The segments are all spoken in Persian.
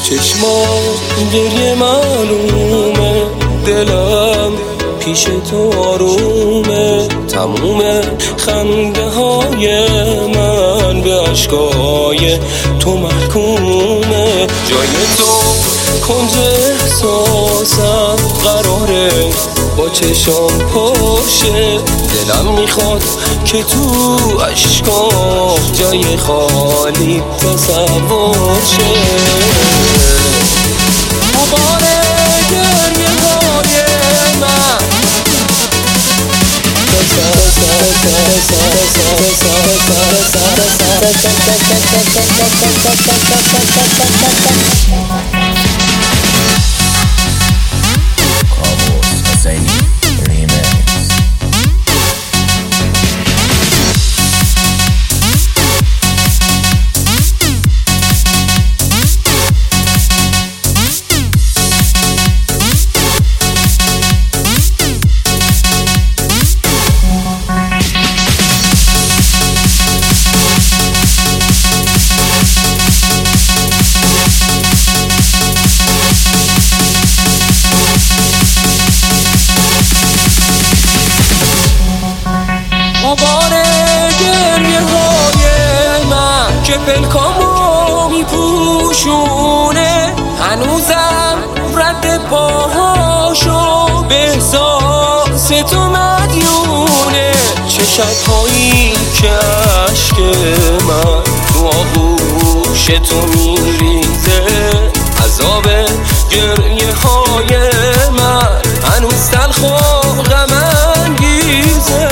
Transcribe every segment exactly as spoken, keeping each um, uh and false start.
چشمام گریه معلومه، دلم پیش تو آرومه. تموم خنده های من به عشقای تو محکومه. جای تو کنج احساسم قراره با چشم پاشه. دلم میخواد که تو عشقام جای خالی تصور شه. غبار گریه های من غبار گریه های من که پلکامو میپوشونه. هنوزم رد پاهاشو به احساس تو مدیونه. چه شبهایی که عشق من تو آغوش تو میریزه. عذاب گریه های من هنوز تلخ و غم انگیزه.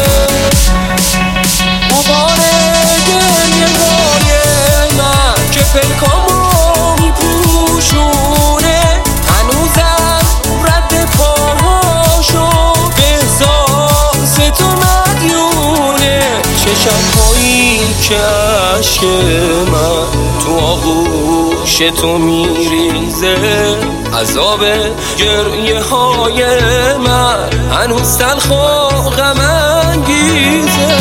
غبار گریه های من که پلکامو میپوشونه. هنوزم رد پاهاشو به احساس تو مدیونه. چه شبهایی که عشق من تو آغوش تو میریزه. عذاب گریه های من هنوز تلخ و غم انگیزه.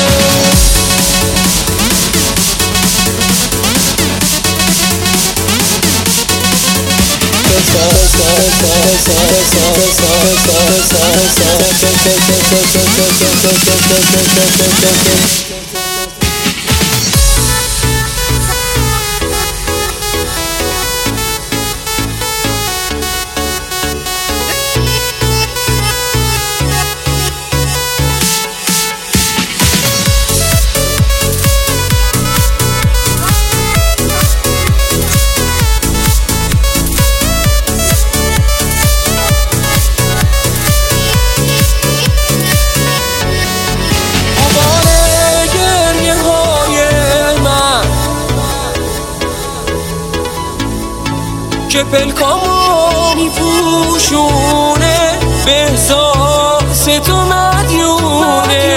که پلکامو میپوشونه. به احساس تو مدیونه.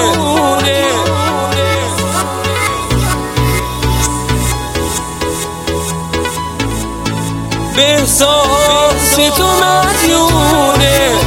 به احساس تو مدیونه.